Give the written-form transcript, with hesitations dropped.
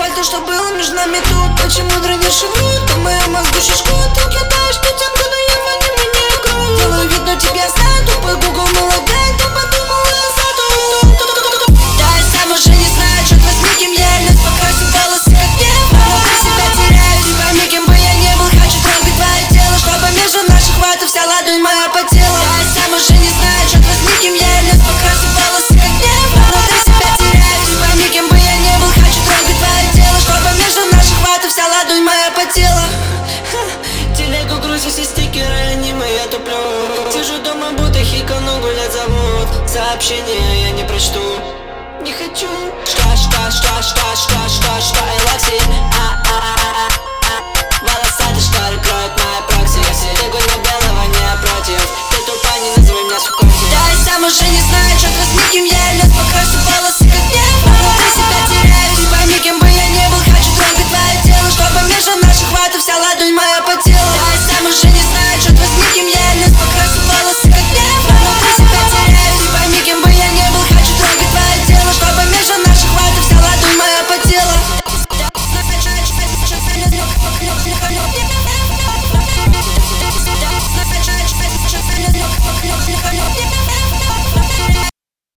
асфальта, что было между нами тут. Очень мудро не шивут, а моя мозгу шишку. Ты кидаешь пятенку, но я по нему не играю. Делаю вид, но тебя знаю, тупой Google не лагает. Ты подумал, я саду. Да, я сам уже не знаю, черт возьми, кем я лез, покрасил волосы вверх. Внутри себя теряюсь, пойми, кем бы я не был. Хочу трогать твое тело, чтобы между наших хватов вся ладонь моя потела. Да, я сам уже не знаю, черт возьми, кем я лез, покрасил волосы вверх. Внутри себя теряюсь, пойми, кем бы я не был. Хочу трогать твое тело, чтобы между наших хватов вся ладонь моя потела. Телегу грузит все стикеры, аниме я туплю. Сижу дома, будто хика, но гулять зовут. Сообщения я не прочту. Не хочу. Элакси, волосатый шторы кроет мои